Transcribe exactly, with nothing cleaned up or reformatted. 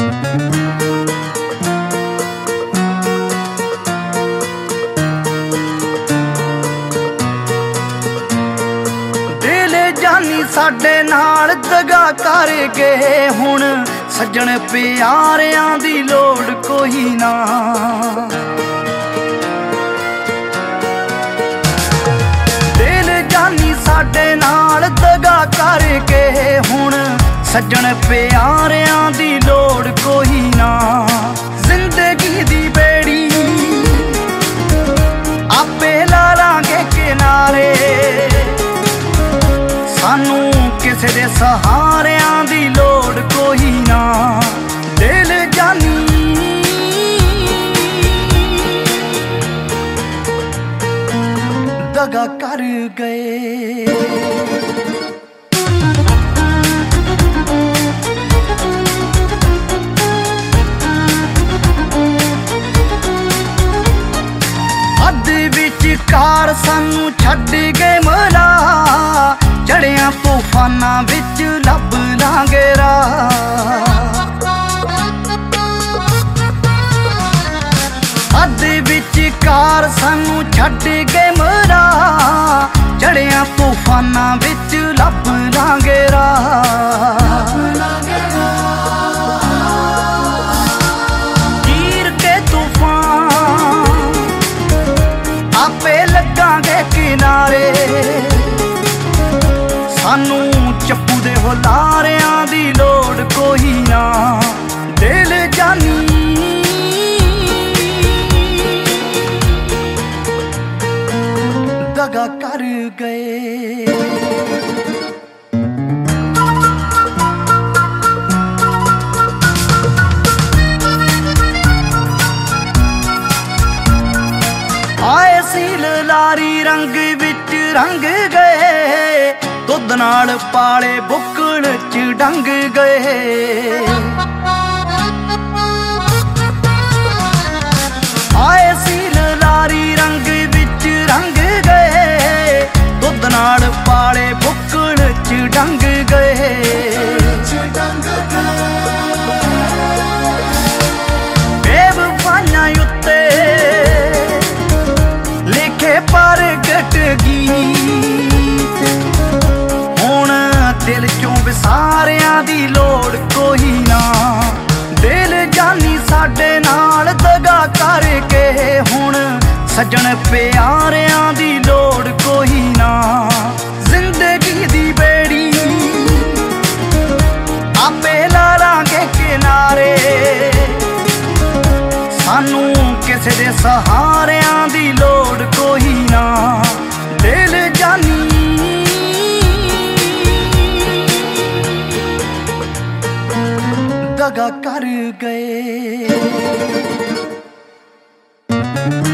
जानी साडे नाल दगा कर गए हुण सज्जण प्यारियां दी लोड़ कोई ना। दिल जानी साडे नाल दगा कर गए हुण सज्जण प्यारियां दी लोड़ कोई ना। जिंदगी दी बेड़ी आपे ला लांगे किनारे, सानू किसे दे सहारियां दी लोड़ कोई ना। दिल जानी दगा कर गए। अध विचकार सानू छड्ड गए मरा, चढ़िया तूफाना विच लभ लांगे राह। अध विचकार सानू छड्ड गए मरा, चढ़िया तूफाना विच लभ लांगे राह। चीर के तूफान आपे लगांगे किनारे, सानू चप्पू दे हुलारियां दी लोड़ कोई ना। दिल जानी दगा कर गए। आए सील लारी रंग विच रंग गए, दुध नाल पाले बुक्कड़ च डंग गए। आए सील लारी रंग विच रंग गए, दुध नाल पाले बुक्कड़ च डंग गए। बेवफाइयां उत्ते लिखे पर गट गीत, हुण दिल चों विसारियां दी लोड़ कोई ना। दिल जानी साडे नाल दगा कर के हुण सज्जण प्यारियां दी लोड़ कोई ना। जिंदगी दी बेड़ी आपे ला लांगे किनारे, सानू किसे दे सहारियां दी लोड़ कोई ना। दिल जानी दगा कर गए।